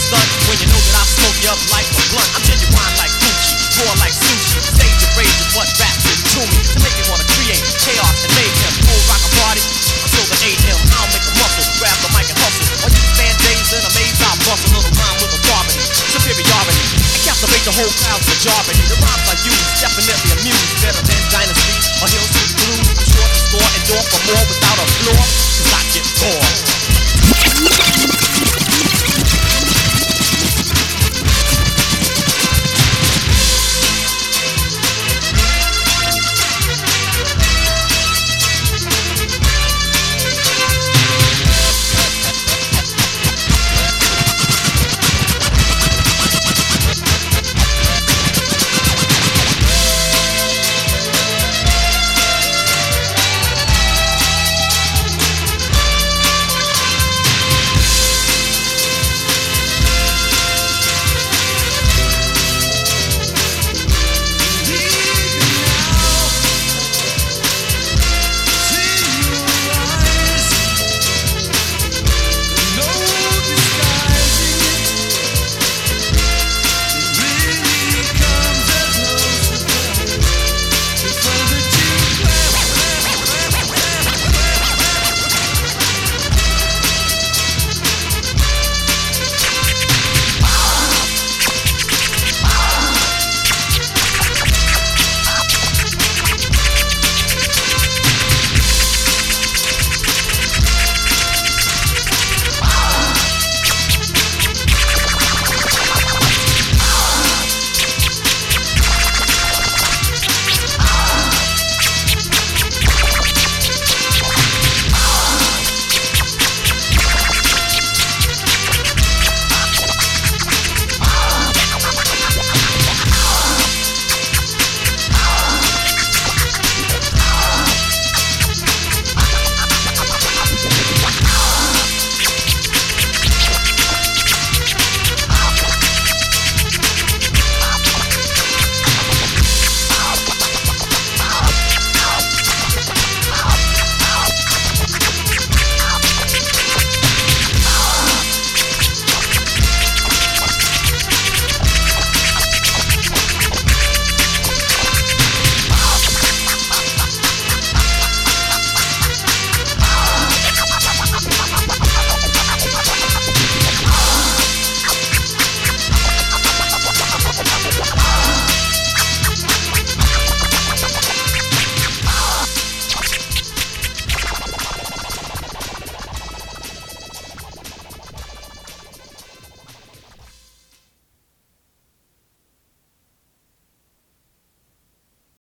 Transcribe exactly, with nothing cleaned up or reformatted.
stunt when you know that I smoke you up like a blunt. I'm genuine like Gucci, raw like sushi. Stage of rage is what raps do to me, to make me wanna create chaos and mayhem. Whole rock a party until the A M. I'll make a muscle, grab the mic and hustle. While you stand days in a maze, I'll bust a little rhyme with authority, superiority, and captivate the whole crowd's majority. The rhymes I use definitely amuse, better than Dynasty or Hill Street Blues. I'm sure to score and door for more without a flaw, cause I get raw.